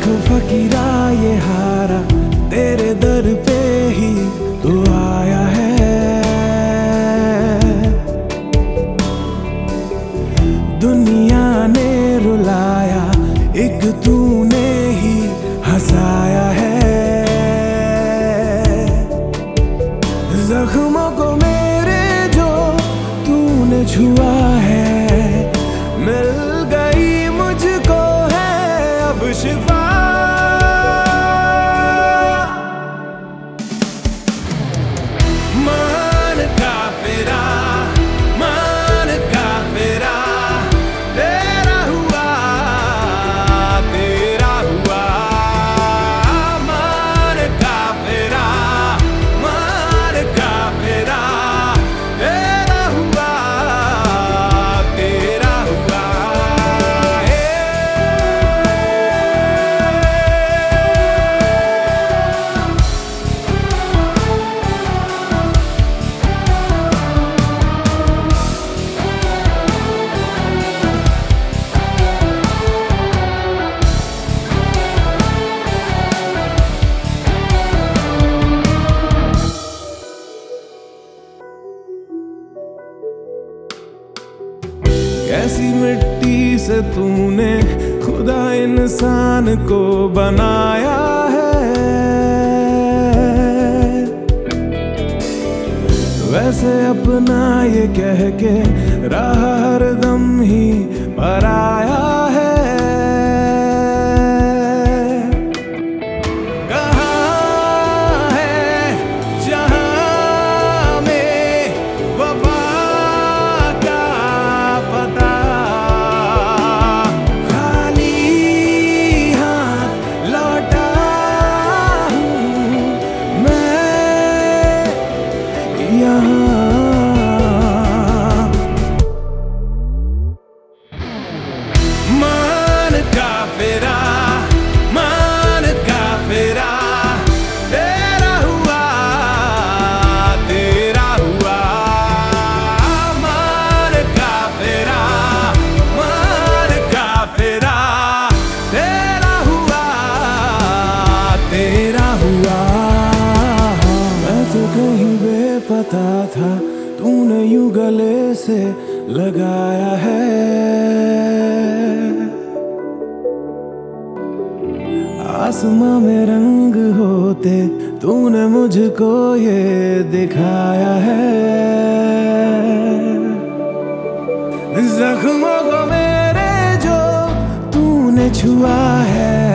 देखो फकीरा ये हारा, तेरे दर पे ही तू आया है। दुनिया ने रुलाया, एक तूने ही हंसाया है। जख्मों को मेरे जो तूने छुआ है, मिल गई मुझको है अब शिफा। मान का फेरा, मान का फेरा, तेरा हुआ, तेरा हुआ। मान का फेरा, मान का फेरा, तेरा हुआ, तेरा हुआ। कैसी मिट्टी से तूने खुदा इंसान को बनाया है, वैसे अपना ये कह के राह हरदम ही पराया है। कहाँ है जहाँ में वफा का पता, खाली हाथ लौटा हूँ मैं यहाँ। मान का फेरा, मान का फेरा, तेरा हुआ, तेरा हुआ। मान का फेरा, मान का फेरा, तेरा हुआ, तेरा हुआ। मैं तो कहीं बेपता था, तूने यूं गले से लगाया है। आसमां में रंग होते तूने मुझको ये दिखाया है। जख्मों को मेरे जो तूने छुआ है,